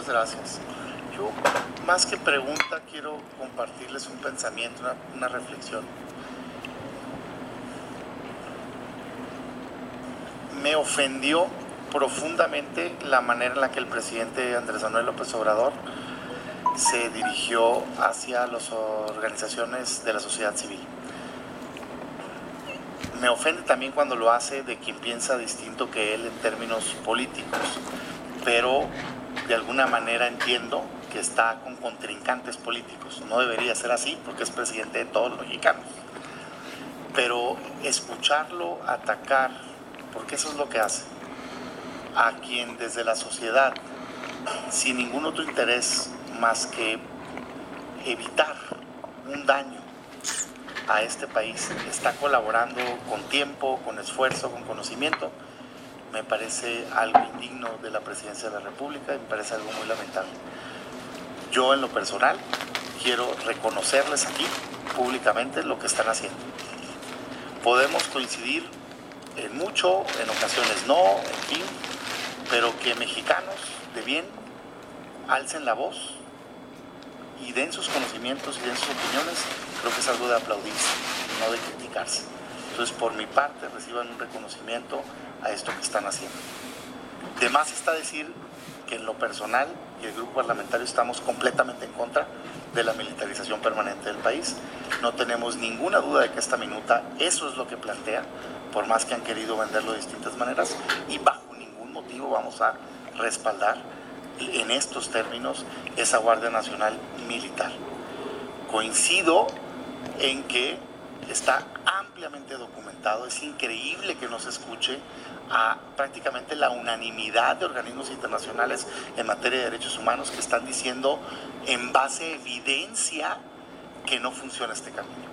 Muchas gracias. Yo, más que pregunta, quiero compartirles un pensamiento, una reflexión. Me ofendió profundamente la manera en la que el presidente Andrés Manuel López Obrador se dirigió hacia las organizaciones de la sociedad civil. Me ofende también cuando lo hace de quien piensa distinto que él en términos políticos, pero de alguna manera entiendo que está con contrincantes políticos. No debería ser así porque es presidente de todos los mexicanos. Pero escucharlo atacar, porque eso es lo que hace, a quien desde la sociedad, sin ningún otro interés más que evitar un daño a este país, está colaborando con tiempo, con esfuerzo, con conocimiento, me parece algo indigno de la presidencia de la República y me parece algo muy lamentable. Yo en lo personal quiero reconocerles aquí públicamente lo que están haciendo. Podemos coincidir en mucho, en ocasiones no, en fin, pero que mexicanos de bien alcen la voz y den sus conocimientos y den sus opiniones, creo que es algo de aplaudirse, no de criticarse. Entonces, por mi parte, reciban un reconocimiento a esto que están haciendo. De más está decir que en lo personal y el grupo parlamentario estamos completamente en contra de la militarización permanente del país. No tenemos ninguna duda de que esta minuta eso es lo que plantea, por más que han querido venderlo de distintas maneras, y bajo ningún motivo vamos a respaldar en estos términos esa Guardia Nacional militar. Coincido en que está ampliamente documentado, es increíble que no se escuche a prácticamente la unanimidad de organismos internacionales en materia de derechos humanos que están diciendo en base a evidencia que no funciona este camino,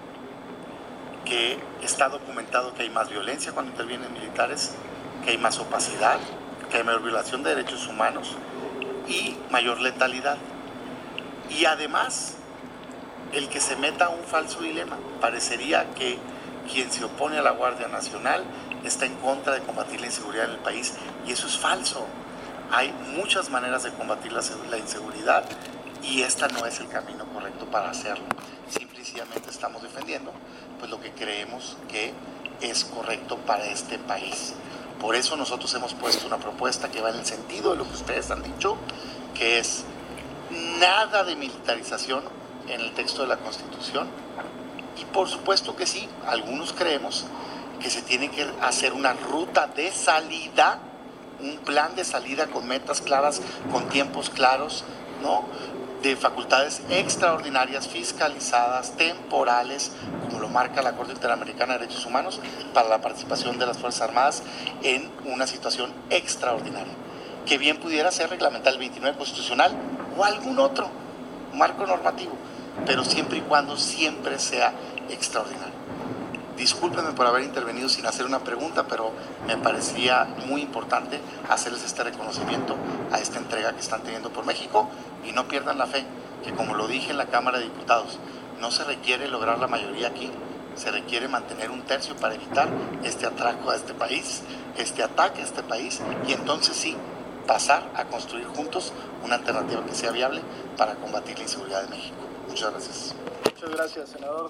que está documentado que hay más violencia cuando intervienen militares, que hay más opacidad, que hay mayor violación de derechos humanos y mayor letalidad. Y además, el que se meta a un falso dilema. Parecería que quien se opone a la Guardia Nacional está en contra de combatir la inseguridad en el país, y eso es falso. Hay muchas maneras de combatir la inseguridad y esta no es el camino correcto para hacerlo. Simple y sencillamente estamos defendiendo pues lo que creemos que es correcto para este país. Por eso nosotros hemos puesto una propuesta que va en el sentido de lo que ustedes han dicho, que es nada de militarización en el texto de la Constitución. Y por supuesto que sí, algunos creemos que se tiene que hacer una ruta de salida, un plan de salida con metas claras, con tiempos claros, ¿no?, de facultades extraordinarias, fiscalizadas, temporales, como lo marca la Corte Interamericana de Derechos Humanos, para la participación de las Fuerzas Armadas en una situación extraordinaria, que bien pudiera ser reglamentar el 29 constitucional o algún otro marco normativo, pero siempre y cuando siempre sea extraordinario. Discúlpenme por haber intervenido sin hacer una pregunta, pero me parecía muy importante hacerles este reconocimiento a esta entrega que están teniendo por México, y no pierdan la fe, que como lo dije en la Cámara de Diputados, no se requiere lograr la mayoría aquí, se requiere mantener un tercio para evitar este atraco a este país, este ataque a este país, y entonces sí, pasar a construir juntos una alternativa que sea viable para combatir la inseguridad de México. Muchas gracias. Muchas gracias, senador.